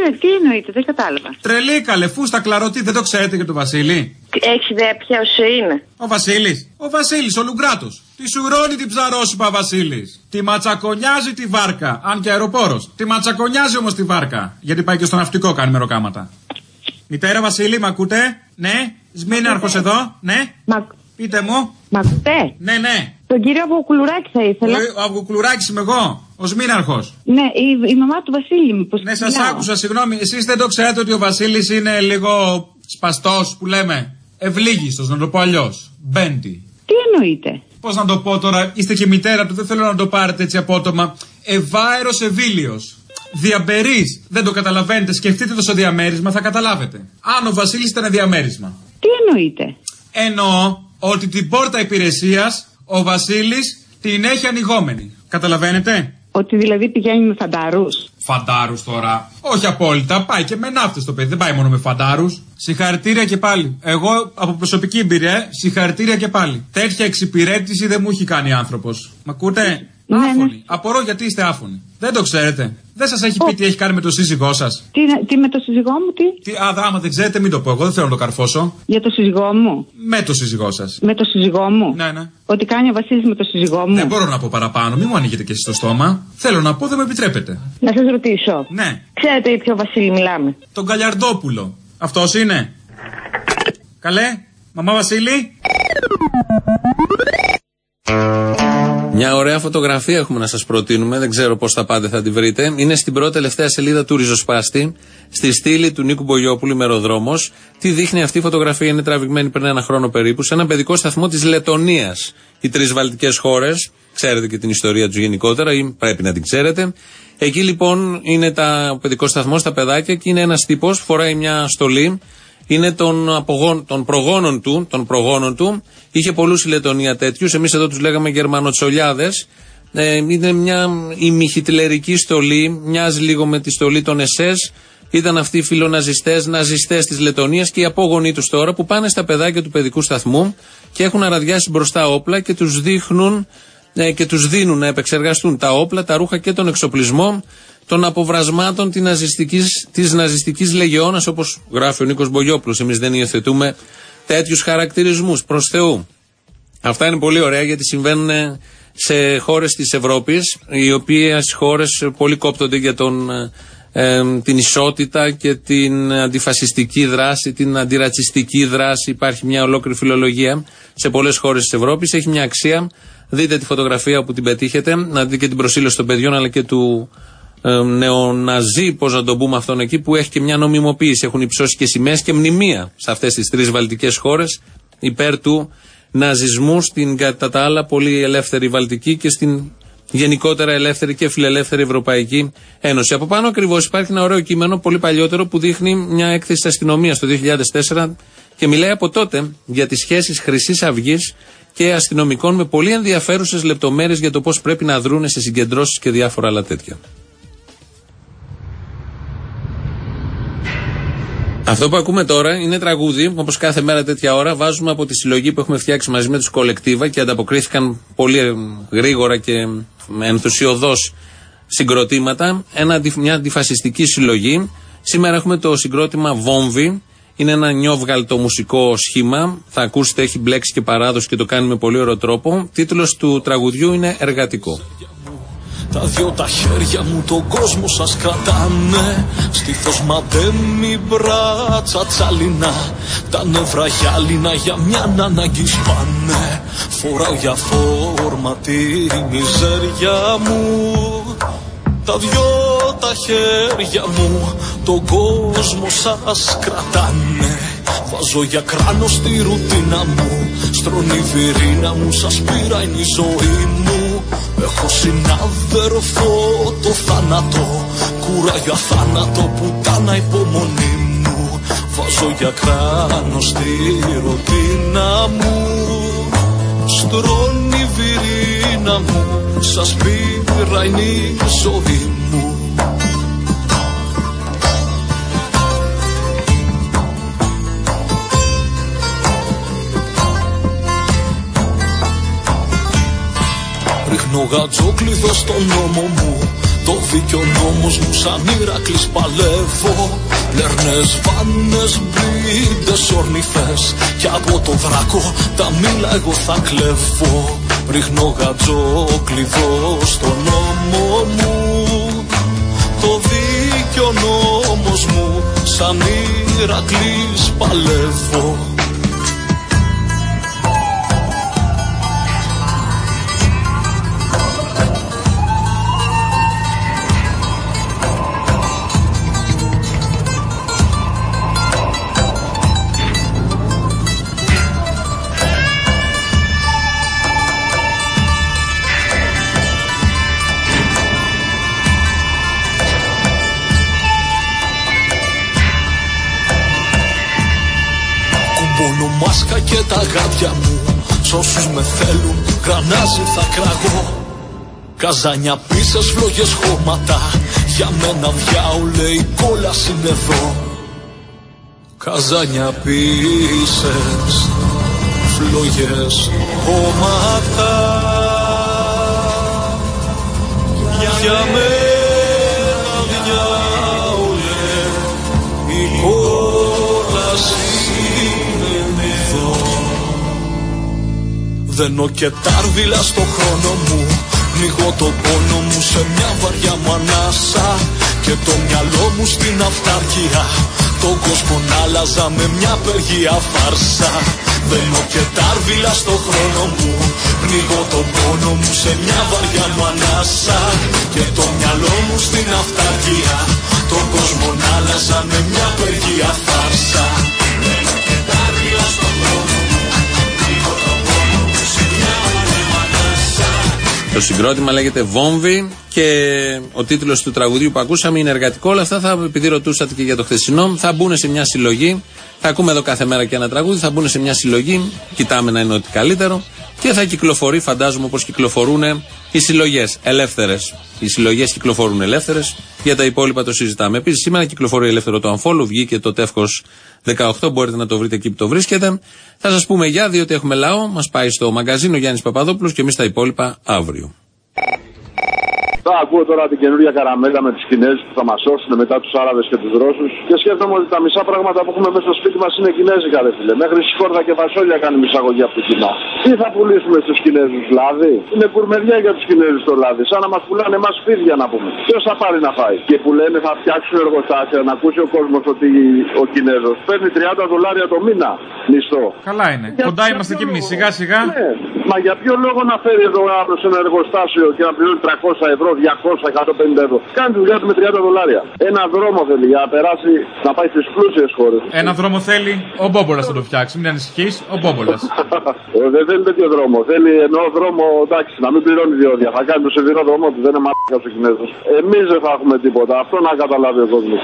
τι εννοείται, δεν κατάλαβα. Τρελή καλέ, φούστα κλαρωτή, δεν το ξέρετε για τον Βασίλη. Έχεις ιδέα ποιος είναι? Ο Βασίλης. Ο Βασίλης, ο Λουγκράτος. Τη σουρώνει την ψαρόσουπα Βασίλης. Τη ματσακονιάζει τη βάρκα. Αν και αεροπόρος. Τη ματσακονιάζει όμως τη βάρκα. Γιατί πάει και στο ναυτικό, κάνει μεροκάματα. Μητέρα Βασίλη, μ' ακούτε? Ναι. Σμήναρχος εδώ, ναι. Μα... Πείτε μου. Μ' ακούτε? Ναι, ναι. Τον κύριο Αυγουκλουράκη θα ήθελα. Ο Αυγουκλουράκης είμαι εγώ, ο Σμήναρχος. Ναι, η, η μαμά του Βασίλη, μήπως. Ναι, σας άκουσα, συγγνώμη. Εσείς δεν το ξέρετε ότι ο Βασίλης είναι λίγο σπαστός που λέμε. Ευλίγιστος, να το πω αλλιώς. Μπέντι. Τι εννοείτε? Πώς να το πω τώρα, είστε και μητέρα του, δεν θέλω να το πάρετε έτσι απότομα. Ευάερος ευήλιος. Διαμπερής. Δεν το καταλαβαίνετε, σκεφτείτε το στο διαμέρισμα, θα καταλάβετε. Αν ο Βασίλης ήταν διαμέρισμα. Τι εννοείτε? Εννοώ ότι την πόρτα υπηρεσίας ο Βασίλης την έχει ανοιγόμενη. Καταλαβαίνετε? Ότι δηλαδή πηγαίνει με φαντάρους. Φαντάρους τώρα. Όχι απόλυτα. Πάει και με ναύτες το παιδί. Δεν πάει μόνο με φαντάρους. Συγχαρητήρια και πάλι. Εγώ από προσωπική εμπειρία, συγχαρητήρια και πάλι. Τέτοια εξυπηρέτηση δεν μου έχει κάνει άνθρωπος. Μ' ακούτε? Ναι, άφωνοι. ναι. Απορώ γιατί είστε άφωνοι. Δεν το ξέρετε. Δεν σας έχει πει τι έχει κάνει με το σύζυγό σας? Τι, τι με το σύζυγό μου, τι? τι α, άμα δεν ξέρετε, μην το πω. Εγώ δεν θέλω να το καρφώσω. Για το σύζυγό μου. Με το σύζυγό σας. Με το σύζυγό μου. Ναι, ναι. Ότι κάνει ο Βασίλης με το σύζυγό μου. Δεν μπορώ να πω παραπάνω. Μην μου ανοίγετε και εσείς το στόμα. Θέλω να πω, δεν με επιτρέπετε. Να σας ρωτήσω. Ναι. Ξέρετε για ποιο Βασίλη μιλάμε? Τον Καλιαρντόπουλο. Αυτός είναι? Καλέ, μαμά Βασίλη. Μια ωραία φωτογραφία έχουμε να σας προτείνουμε, δεν ξέρω πώς θα πάτε, θα τη βρείτε. Είναι στην πρώτη τελευταία σελίδα του Ριζοσπάστη, στη στήλη του Νίκου Μπογιόπουλου, ημεροδρόμος. Τι δείχνει αυτή η φωτογραφία? Είναι τραβηγμένη πριν ένα χρόνο περίπου, σε ένα παιδικό σταθμό της Λετονίας. Οι τρεις βαλτικές χώρες, ξέρετε και την ιστορία τους γενικότερα, ή πρέπει να την ξέρετε. Εκεί λοιπόν είναι τα, ο παιδικός σταθμός, τα παιδάκια, και είναι ένας τύπος, φοράει μια στολή. Είναι των, απογών, των προγόνων του, των προγόνων του. Είχε πολλούς η Λετωνία τέτοιους. Εμείς εδώ τους λέγαμε Γερμανοτσολιάδες. Ε, είναι μια ημιχιτλερική στολή, μοιάζει λίγο με τη στολή των ες ες. Ήταν αυτοί οι φιλοναζιστές, ναζιστές της Λετωνίας και οι απόγονοί τους τώρα που πάνε στα παιδάκια του παιδικού σταθμού και έχουν αραδιάσει μπροστά όπλα και τους δείχνουν ε, και τους δίνουν να επεξεργαστούν τα όπλα, τα ρούχα και τον εξοπλισμό των αποβρασμάτων της ναζιστικής, της ναζιστικής λεγεώνας, όπως γράφει ο Νίκος Μπογιόπουλος. Εμείς δεν υιοθετούμε τέτοιους χαρακτηρισμούς, προς Θεού. Αυτά είναι πολύ ωραία γιατί συμβαίνουν σε χώρες της Ευρώπης, οι οποίες χώρες πολύ κόπτονται για τον, ε, την ισότητα και την αντιφασιστική δράση, την αντιρατσιστική δράση. Υπάρχει μια ολόκληρη φιλολογία σε πολλές χώρες της Ευρώπης. Έχει μια αξία. Δείτε τη φωτογραφία που την πετύχετε, να δείτε και την προσήλωση των παιδιών αλλά και του Ε, νεοναζί, πώς να το πούμε αυτόν εκεί, που έχει και μια νομιμοποίηση. Έχουν υψώσει και σημαίες και μνημεία σε αυτές τις τρεις βαλτικές χώρες υπέρ του ναζισμού, στην κατά τα άλλα πολύ ελεύθερη Βαλτική και στην γενικότερα ελεύθερη και φιλελεύθερη Ευρωπαϊκή Ένωση. Από πάνω ακριβώς υπάρχει ένα ωραίο κείμενο πολύ παλιότερο που δείχνει μια έκθεση της αστυνομίας το δύο χιλιάδες τέσσερα και μιλάει από τότε για τις σχέσεις Χρυσής Αυγής και αστυνομικών με πολύ ενδιαφέρουσες λεπτομέρειες για το πώς πρέπει να δρούνε σε συγκεντρώσεις και διάφορα άλλα τέτοια. Αυτό που ακούμε τώρα είναι τραγούδι, όπως κάθε μέρα τέτοια ώρα βάζουμε από τη συλλογή που έχουμε φτιάξει μαζί με τους Κολεκτίβα και ανταποκρίθηκαν πολύ γρήγορα και ενθουσιωδώς συγκροτήματα, ένα, μια αντιφασιστική συλλογή. Σήμερα έχουμε το συγκρότημα Βόμβι, είναι ένα νιόβγαλτο μουσικό σχήμα, θα ακούσετε έχει μπλέξει και παράδοση και το κάνει με πολύ ωραίο τρόπο. Τίτλος του τραγουδιού είναι Εργατικό. Τα δυο τα χέρια μου τον κόσμο σας κρατάνε. Στήθος μαντέμι μπράτσα τσαλινά. Τα νεύρα γυάλινα για μια ανάγκη σπάνε. Φοράω για φόρμα τη μιζέρια μου. Τα δυο τα χέρια μου τον κόσμο σας κρατάνε. Βάζω για κράνο στη ρουτίνα μου. Στρώνει η βυρίνα μου, σας πήρα είναι η ζωή μου. Έχω συνάδελφο το θάνατο. Κούρα για θάνατο, πουτάνα υπομονή μου. Βάζω για κράνο στη ρουτίνα μου. Στρώνει η βυρίνα μου, σας πήρα είναι η ζωή μου. Ρίχνω γατζόκλειδο στον νόμο μου. Το δίκιο νόμος μου σαν Ηρακλής παλεύω. Λέρνες, βάνες, μπρίντες, ορνηθές. Κι από το δράκο τα μήλα εγώ θα κλέβω. Ρίχνω γατζό κλειδό στο νόμο μου. Το δίκιο νόμος μου σαν Ηρακλής παλεύω. Μάσκα και τα γάτια μου, σ' όσους με θέλουν γρανάζι θα κραγώ. Καζάνια πίσες, φλόγες, χώματα, για μένα διάολε η κόλαση είναι εδώ. Καζάνια πίσες, φλόγες, χώματα, για μένα διάολε η κόλαση. Δένω και τάρβιλα στο χρόνο μου. Πνίγω το πόνο μου σε μια βαριά μου ανάσα. Και το μυαλό μου στην αυτάρκεια. Τον κόσμο να άλλαζα με μια απεργία φάρσα. Δένω και τάρβιλα στο χρόνο μου. Πνίγω το πόνο μου σε μια βαριά μου ανάσα. Και το μυαλό μου στην αυτάρκεια. Τον κόσμο να άλλαζα με μια απεργία φάρσα. Δένω και τάρβιλα στο χρόνο μου. Το συγκρότημα λέγεται Βόμβι και ο τίτλος του τραγουδίου που ακούσαμε είναι εργατικό. Όλα αυτά, θα, επειδή ρωτούσατε και για το χθεσινό, θα μπουν σε μια συλλογή. Θα ακούμε εδώ κάθε μέρα και ένα τραγούδι, θα μπουν σε μια συλλογή. Κοιτάμε να είναι ό,τι καλύτερο. Και θα κυκλοφορεί, φαντάζομαι, όπως κυκλοφορούν οι συλλογές ελεύθερες. Οι συλλογές κυκλοφορούν ελεύθερες. Για τα υπόλοιπα το συζητάμε. Επίσης, σήμερα κυκλοφορεί ελεύθερο το Αμφόλου. Βγήκε το Τεύχος δεκαοκτώ. Μπορείτε να το βρείτε εκεί που το βρίσκετε. Θα σας πούμε για, διότι έχουμε λαό. Μας πάει στο μαγκαζίνο Γιάννης Παπαδόπουλος και εμείς τα υπόλοιπα αύριο. Θα ακούω τώρα την καινούργια καραμέλα με τους Κινέζους που θα μας σώσουν μετά τους Άραβες και τους Ρώσους και σκέφτομαι ότι τα μισά πράγματα που έχουμε μέσα στο σπίτι μας είναι κινέζικα, ρε φίλε. Μέχρι σκόρδα και φασόλια κάνουμε εισαγωγή από το κοινό. Τι θα πουλήσουμε στους Κινέζους, λάδι? Είναι κουρμεδιά για τους Κινέζους το λάδι. Σαν να μας πουλάνε εμάς φίδια να πούμε. Ποιος θα πάρει να φάει? Και που λένε θα φτιάξουν εργοστάσια, να ακούσει ο κόσμος ότι ο Κινέζος παίρνει τριάντα δολάρια το μήνα μισθό. Καλά είναι. Για κοντά είμαστε κι εμείς, σιγά σιγά. Ναι. Μα για ποιο λόγο να φέρει εδώ άλλο σε ένα εργοστάσιο και να πληρώνει τριακόσια ευρώ, διακόσια, εκατόν πενήντα ευρώ? Κάνει τη δουλειά του με τριάντα δολάρια. Ένα δρόμο θέλει για να περάσει, να πάει στις πλούσιες χώρες. Ένα δρόμο θέλει, ο Μπόμπολας θα το φτιάξει. Μην ανησυχείς, ο Μπόμπολας. Δεν θέλει τέτοιο δρόμο. Θέλει ενώ δρόμο, εντάξει, να μην πληρώνει διόδια. Θα κάνει το σιδηρό δρόμο του, δεν είναι μαλάκας ο Κινέζος. Εμείς δεν θα έχουμε τίποτα. Αυτό να καταλάβει ο κόσμος.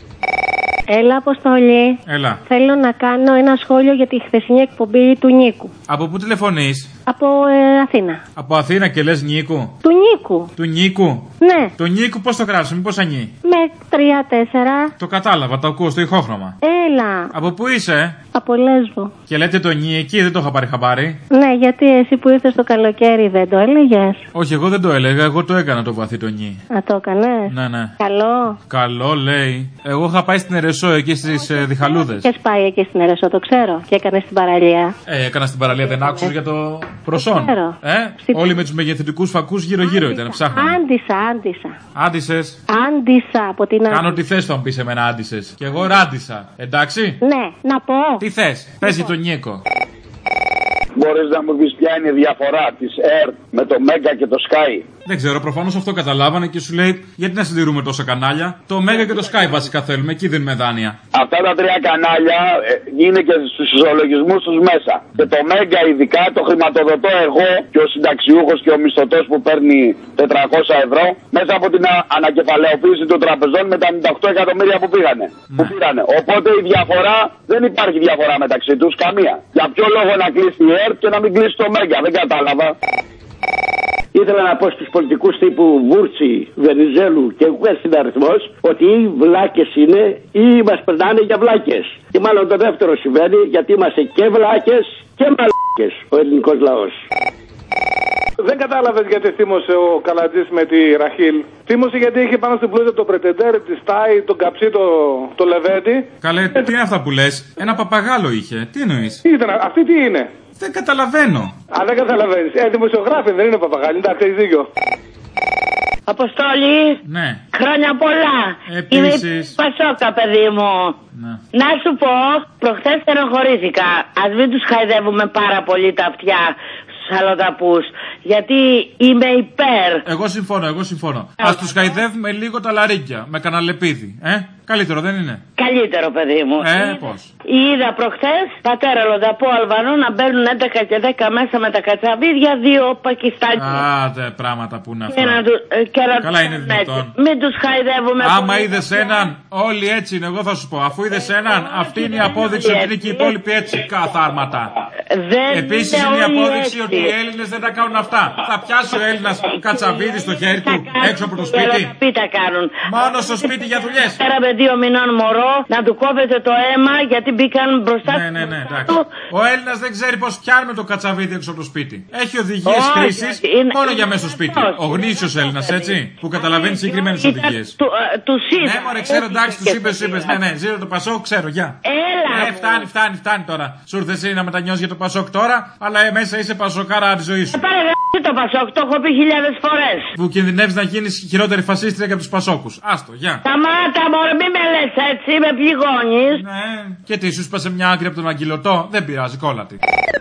Έλα, Αποστολή. Έλα. Θέλω να κάνω ένα σχόλιο για τη χθεσινή εκπομπή του Νίκου. Από πού τηλεφωνείς? Από ε, Αθήνα. Από Αθήνα και λες Νίκου? Του Νίκου. Του Νίκου. Ναι. Το Νίκου πώς το γράψεις, μήπως ανή? Με τρία τέσσερα. Το κατάλαβα, το ακούω στο ηχόχρωμα. Έλα. Από πού είσαι? Από Λέσβο. Και λέτε το νι εκεί, δεν το είχα πάρει χαμπάρι. Ναι, γιατί εσύ που ήρθες το καλοκαίρι δεν το έλεγες? Όχι, εγώ δεν το έλεγα, εγώ το έκανα το βαθύ το νι. Α, το έκανες? Ναι, ναι. Καλό. Καλό λέει. Εγώ είχα πάει στην Ερεσό εκεί στις ε, Διχαλούδες. Και πάει εκεί στην Ερεσό, το ξέρω. Και έκανες την παραλία. Ε, έκανα στην παραλία, δεν άκουσες για το προσόν. Ε, Στη... όλοι με τους μεγεθυντικούς φακούς γύρω-γύρω ήταν, ψάχναμε. Άντισα, άντισα. Άντισες. Άντισα από την άλλη. Κάνω τι θες το αν πεις εμένα άντισες. Και εγώ ράντισα. Εντάξει. Ναι, να πω. Τι θες, πες για τον Νίκο. Μπορείς να μου πεις ποια είναι η διαφορά της ΕΡΤ με το Μέγκα και το Sky? Δεν ξέρω, προφανώς αυτό καταλάβανε και σου λέει γιατί να συντηρούμε τόσα κανάλια. Το Μέγκα και το Sky βασικά θέλουμε, εκεί δίνουμε δάνεια. Αυτά τα τρία κανάλια ε, είναι και στους ισολογισμούς τους μέσα. Και το Μέγκα ειδικά το χρηματοδοτώ εγώ και ο συνταξιούχος και ο μισθωτός που παίρνει τετρακόσια ευρώ μέσα από την ανακεφαλαιοποίηση των τραπεζών με τα ενενήντα οκτώ εκατομμύρια που πήγανε. Ναι. Που πήρανε. Οπότε η διαφορά, δεν υπάρχει διαφορά μεταξύ τους, καμία. Για ποιο λόγο να κλείσει η ΕΡΤ και να μην κλείσει το Μέγκα, δεν κατάλαβα. Ήθελα να πω στους πολιτικούς τύπου Βούρτσι, Βενιζέλου και Κουέστην αριθμός ότι ή βλάκες είναι ή μας περνάνε για βλάκες. Και μάλλον το δεύτερο συμβαίνει γιατί είμαστε και βλάκες και μαλάκες ο ελληνικός λαός. Δεν κατάλαβες γιατί θύμωσε ο Καλατζής με τη Ραχίλ. Θύμωσε γιατί είχε πάνω στην πλούζα το Πρετεντέρ, τη Στάι, τον Καψί, το, το Λεβέντι. Καλέ, τι είναι αυτά που λες? Ένα παπαγάλο είχε. Τι εννοείς? Τι ήταν, αυτή τι είναι? Δεν καταλαβαίνω. Α, δεν καταλαβαίνεις. Ε, δημοσιογράφη δεν είναι παπαγάλη. Εντάξει, έχεις δίκιο. Αποστόλη. Ναι. Χρόνια πολλά. Επίσης. Είμαι Πασόκα, παιδί μου. Ναι. Να σου πω, προχθές στενοχωρήθηκα. Ας μην τους χαϊδεύουμε πάρα πολύ τα αυτιά στους αλλοδαπούς. Γιατί είμαι υπέρ. Εγώ συμφωνώ, εγώ συμφωνώ. Ας τους χαϊδεύουμε λίγο τα λαρίκια. Με καναλεπίδι. Ε, καλύτερο δεν είναι? Καλύτερο, παιδί μου. Ε, είδα, πώς? είδα προχθές πατέρα λοδαπό Αλβανό να μπαίνουν έντεκα και δέκα μέσα με τα κατσαβίδια, δύο Πακιστάνοι. Άντε, πράγματα που είναι αυτά. Και να του, και να Καλά είναι δυνατόν? Μην τους χαϊδεύουμε. Άμα είδες έναν, όλοι έτσι είναι, εγώ θα σου πω. Αφού είδες έναν, αυτή είναι η απόδειξη ότι είναι και οι υπόλοιποι έτσι, καθάρματα. Επίσης είναι η απόδειξη ότι οι Έλληνες δεν τα κάνουν αυτά. Θα πιάσει ο Έλληνας κατσαβίδι στο χέρι του έξω από το σπίτι? Τα κάνουν. Μόνο στο σπίτι για δουλειές. Πέρα με δύο μηνών μωρό να του κόβεται το αίμα γιατί μπήκαν μπροστά. Ναι, ναι, ναι, εντάξει. Ο Έλληνας δεν ξέρει πώς πιάνουμε το κατσαβίδι έξω από το σπίτι. Έχει οδηγίες χρήσης μόνο για μέσα στο σπίτι. Ο γνήσιος Έλληνας, έτσι, που καταλαβαίνει συγκεκριμένες οδηγίες. Του Ναι, μωρέ, ξέρω, εντάξει, τους είπες, τους είπες. Ναι, ναι, ζήρω το Πασόκ, ξέρω, γεια. Έλα. Ε, φτάνει, φτάνει, φτάνει τώρα. Σου ήρθε εσύ να μετανιώσεις για το Πασόκ τώρα, αλλά ε, μέσα είσαι Πασοκάρα τη ζωή σου. Πάρε το Πασόκ, το έχω πει χιλιάδες φορές. Που κινδυνεύεις να γίνεις χειρότερη φασίστρια για τους Πασόκους. Άστο, γεια. Σταμάτα, μωρέ, μη με λες έτσι, με πληγώνεις. Ναι. Και τι, σου σπάσε μια άκρη από τον αγκυλωτό? Δεν πειράζει, κόλλατη.